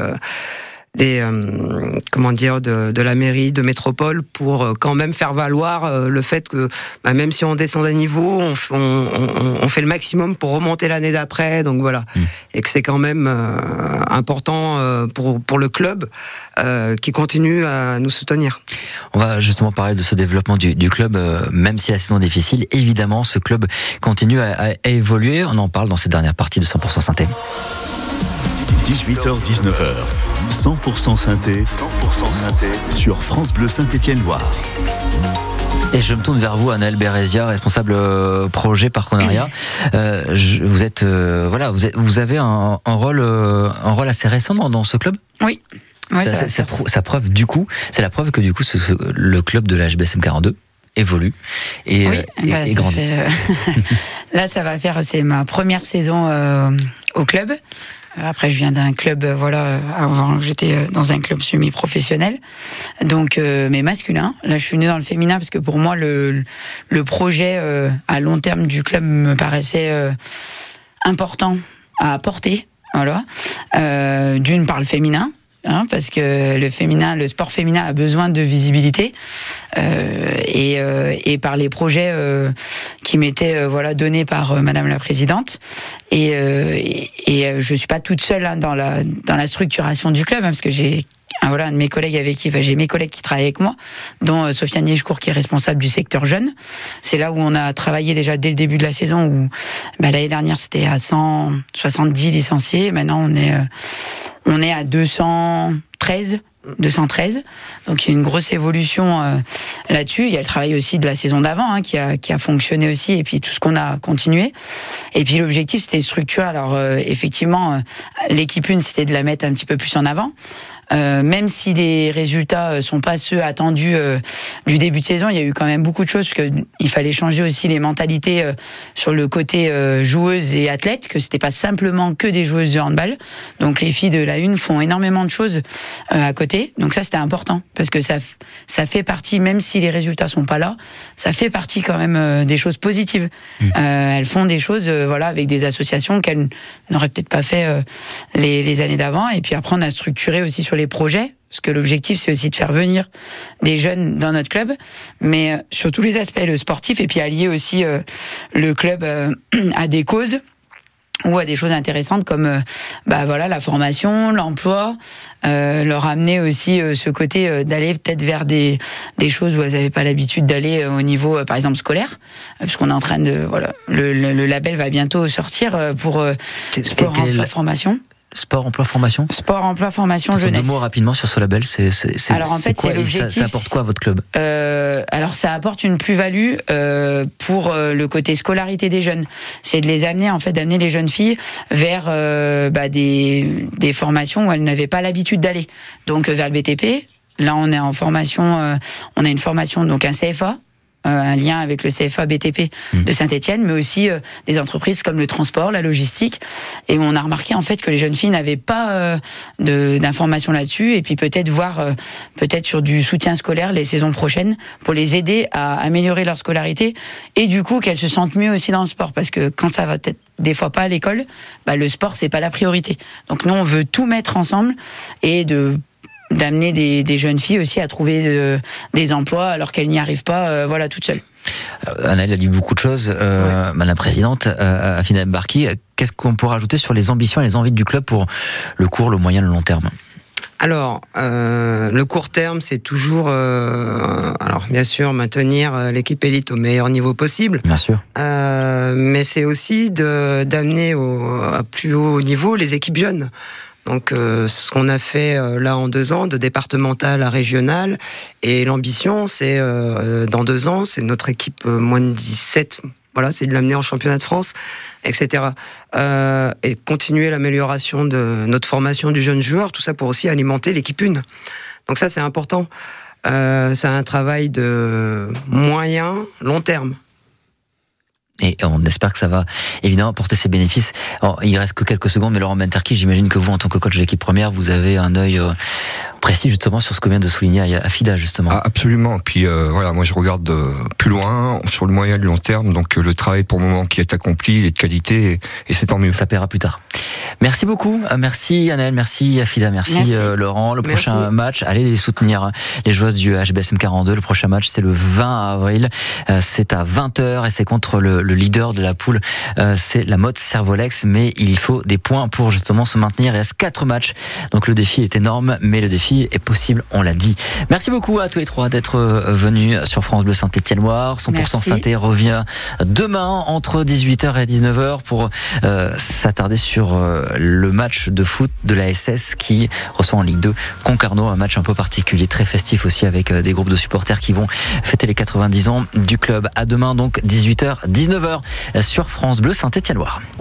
la mairie de métropole, pour quand même faire valoir le fait que même si on descend d'un niveau, on fait le maximum pour remonter l'année d'après. Donc voilà, et que c'est quand même important pour le club qui continue à nous soutenir. On va justement parler de ce développement du club, même si la saison est difficile. Évidemment, ce club continue à évoluer. On en parle dans cette dernière partie de 100% Synthé. 18h-19h, 100% synthé sur France Bleu Saint-Étienne-Loire. Et je me tourne vers vous, Anaëlle Bérézia, responsable projet partenariat. Vous avez un rôle assez récent dans ce club. Oui. Ouais, ça preuve du coup, c'est la preuve que du coup le club de la HBSM 42 évolue et grandit. Là, ça va faire, c'est ma première saison au club. Après, je viens d'un club, avant j'étais dans un club semi-professionnel, donc mais masculin. Là, je suis venue dans le féminin parce que pour moi, le projet à long terme du club me paraissait important à porter. Voilà, d'une part le féminin. Parce que le sport féminin a besoin de visibilité et par les projets qui m'étaient donnés par Madame la Présidente et je suis pas toute seule dans la structuration du club parce que j'ai un de mes collègues avec qui, j'ai mes collègues qui travaillent avec moi, dont Sofiane Niéchecourt qui est responsable du secteur jeune. C'est là où on a travaillé déjà dès le début de la saison, où l'année dernière c'était à 170 licenciés, maintenant on est à 213. Donc il y a une grosse évolution là-dessus. Il y a le travail aussi de la saison d'avant qui a fonctionné aussi, et puis tout ce qu'on a continué. Et puis l'objectif c'était de structurer. Alors effectivement, l'équipe 1 c'était de la mettre un petit peu plus en avant. Même si les résultats sont pas ceux attendus du début de saison, il y a eu quand même beaucoup de choses, parce que il fallait changer aussi les mentalités sur le côté joueuses et athlètes, que c'était pas simplement que des joueuses de handball. Donc les filles de la 1 font énormément de choses à côté. Donc ça c'était important, parce que ça fait partie, même si les résultats sont pas là, ça fait partie quand même des choses positives. Elles font des choses avec des associations qu'elles n'auraient peut-être pas fait les années d'avant. Et puis après on a structuré aussi sur les projets, parce que l'objectif c'est aussi de faire venir des jeunes dans notre club, mais sur tous les aspects, le sportif, et puis allier aussi le club à des causes ou à des choses intéressantes comme la formation, l'emploi, leur amener aussi ce côté d'aller peut-être vers des choses où elles n'avaient pas l'habitude d'aller au niveau par exemple scolaire, parce qu'on est en train de le label va bientôt sortir pour sport, emploi, formation. Sport, emploi, formation. Sport, emploi, formation, jeunesse. 2 mots rapidement sur ce label. Alors en fait, c'est l'objectif. Ça apporte quoi à votre club ? Alors ça apporte une plus-value pour le côté scolarité des jeunes. C'est de les amener, d'amener les jeunes filles vers des formations où elles n'avaient pas l'habitude d'aller. Donc vers le BTP. Là, on est en formation. On a une formation, donc un CFA. Un lien avec le CFA BTP de Saint-Étienne, mais aussi des entreprises comme le transport, la logistique, et on a remarqué en fait que les jeunes filles n'avaient pas d'informations là-dessus, et puis peut-être voir sur du soutien scolaire les saisons prochaines pour les aider à améliorer leur scolarité, et du coup qu'elles se sentent mieux aussi dans le sport, parce que quand ça va peut-être des fois pas à l'école, le sport c'est pas la priorité. Donc nous on veut tout mettre ensemble et d'amener des jeunes filles aussi à trouver des emplois alors qu'elles n'y arrivent pas toutes seules. Anaëlle a dit beaucoup de choses. Madame la présidente, Afina Mbarki, qu'est-ce qu'on peut rajouter sur les ambitions et les envies du club pour le court, le moyen, le long terme ? Alors, le court terme, c'est toujours, bien sûr, maintenir l'équipe élite au meilleur niveau possible. Bien sûr. Mais c'est aussi d'amener à plus haut niveau les équipes jeunes. Donc, ce qu'on a fait là en 2 ans, de départemental à régional, et l'ambition, c'est dans 2 ans, c'est notre équipe moins de 17. Voilà, c'est de l'amener en championnat de France, etc. Et continuer l'amélioration de notre formation du jeune joueur, tout ça pour aussi alimenter l'équipe 1. Donc ça, c'est important. C'est un travail de moyen, long terme. Et on espère que ça va évidemment apporter ses bénéfices. Alors, il reste que quelques secondes, mais Laurent Benterki, j'imagine que vous, en tant que coach de l'équipe première, vous avez un œil précis justement sur ce que vient de souligner Afida justement. Absolument. Puis moi je regarde plus loin, sur le moyen et le long terme. Donc le travail pour le moment qui est accompli, il est de qualité, et c'est tant mieux. Ça paiera plus tard. Merci beaucoup. Merci Anaëlle, merci Afida, merci. Laurent. Le prochain match, allez les soutenir, les joueuses du HBSM 42. Le prochain match, c'est le 20 avril. C'est à 20h et c'est contre le leader de la poule. C'est la Motte Servolex, mais il faut des points pour justement se maintenir. Il reste 4 matchs. Donc le défi est énorme, mais le défi est possible, on l'a dit. Merci beaucoup à tous les 3 d'être venus sur France Bleu Saint-Étienne-Loire. 100% Saint-Étienne revient demain entre 18h et 19h pour s'attarder sur le match de foot de la SS qui reçoit en Ligue 2 Concarneau, un match un peu particulier, très festif aussi, avec des groupes de supporters qui vont fêter les 90 ans du club. À demain donc 18h, 19h sur France Bleu Saint-Étienne-Loire.